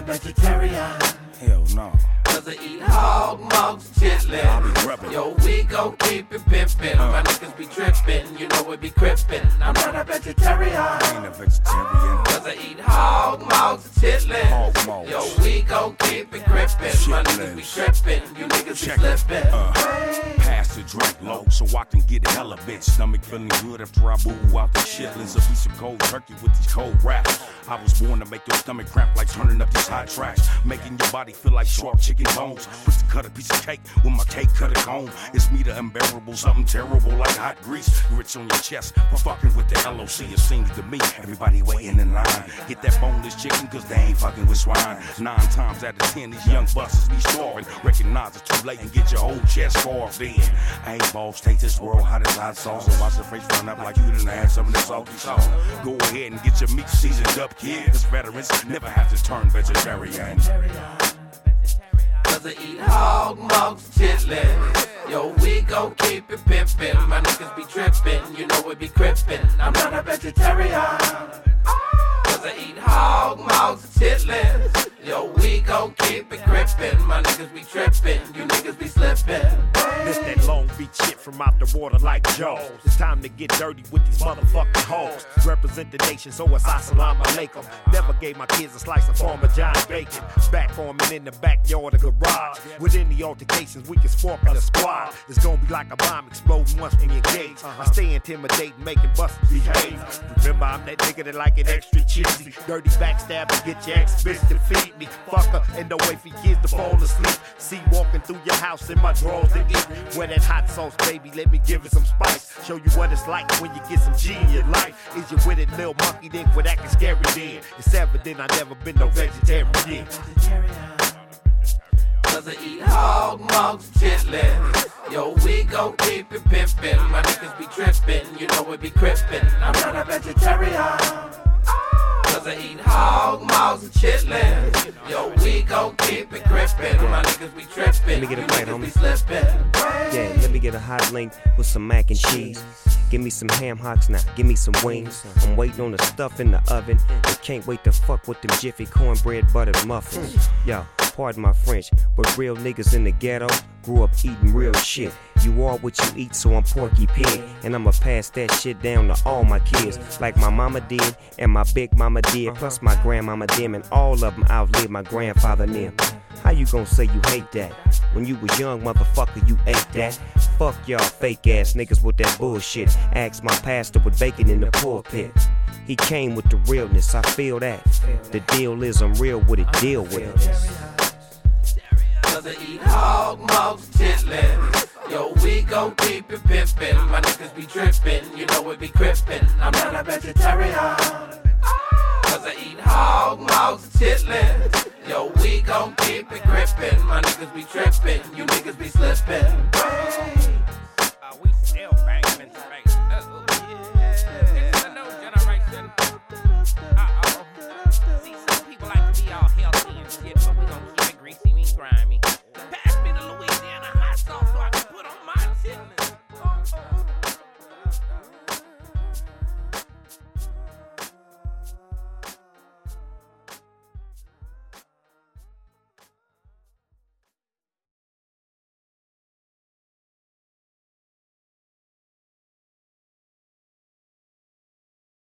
vegetarian. Hell no. Cause I eat hog, mugs, chitlin'. I'll be reppin'. Yo, we gon' keep it pimpin'. My niggas be trippin', you know it be crippin'. I'm not a vegetarian. I ain't a vegetarian. Cause I eat hog, mugs, chitlin'. Hog mugs. Yo, we gon' keep it grippin'. My niggas be trippin', you niggas be slippin'. Pass the drink low so I can get hella bitch. Stomach feeling good after I boo out the chitlins. A piece of cold turkey with these cold raps. I was born to make your stomach cramp like turning up these hot tracks. Making your body feel like sharp chicken bones. Put to cut a piece of cake with my cake cut a cone. It's me the unbearable, something terrible like hot grease. Grits on your chest for fucking with the LOC. It seems to me everybody waiting in line. Get that boneless chicken cause they ain't fucking with swine. 9 times out of 10 these young busters be starving. Recognize it's too late and get your whole chest carved in. I ain't balls, take this world hot as hot sauce. So watch your face run up like you done had some of the salty sauce. Go ahead and get your meat seasoned up, kids. Veterans never have to turn vegetarian. Cause I eat hog, mugs, chitlin'. Yo, we gon' keep it pimpin'. My niggas be trippin', you know it be crippin'. I'm not a vegetarian. Cause I eat hog, mugs, chitlin'. Yo, we gon' keep it grippin'. My niggas be trippin', you niggas be slippin'. This that Long Beach shit from out the water like Jaws. It's time to get dirty with these motherfucking hoes. Represent the nation, so it's assalamu alaikum. Never gave my kids a slice of Farmer John bacon. Back farming in the backyard of garage. With any altercations, we can spark in a squad. It's gonna be like a bomb exploding once we engage. I stay intimidating, making busters behave. Remember, I'm that nigga that like it extra cheesy. Dirty backstabbing, get your ex-bitch to feed me. Fucker, and don't wait for kids to fall asleep. See walking through your house in my drawers to eat. Where that hot sauce, baby, let me give it some spice. Show you what it's like when you get some G in your life. Is you with it, little monkey, then quit acting scary then. It's evident I never been no vegetarian. Cause I eat hog, mugs, chitlin'. Yo, we gon' keep it pimpin'. My niggas be trippin', you know it be crippin'. I'm not a vegetarian. Cause I eat hog, mugs, and chitlin'. Yo, we gon' keep it grippin'. My niggas be trippin', Let me get you it right, niggas be homie. slippin'. Yeah, let me get a hot link with some mac and cheese. Give me some ham hocks now, give me some wings. I'm waiting on the stuff in the oven. I can't wait to fuck with them Jiffy cornbread buttered muffins. Yo, pardon my French, but real niggas in the ghetto grew up eating real shit. You are what you eat, so I'm Porky Pig. And I'ma pass that shit down to all my kids. Like my mama did, and my big mama did. Plus my grandmama did, and all of them outlived my grandfather and them. How you gon' say you hate that? When you was young, motherfucker, you ate that. Fuck y'all fake ass niggas with that bullshit. Ask my pastor with bacon in the pulpit. He came with the realness, I feel that. The deal is I'm real with it, deal with it. Cause I eat hog, mugs, chitlin'. Yo, we gon' keep it pimpin'. My niggas be trippin', you know it be crippin'. I'm not a vegetarian. Cause I eat hog, mugs, chitlin'. Yo, we gon' keep it grippin'. My niggas be trippin', you niggas be slippin'.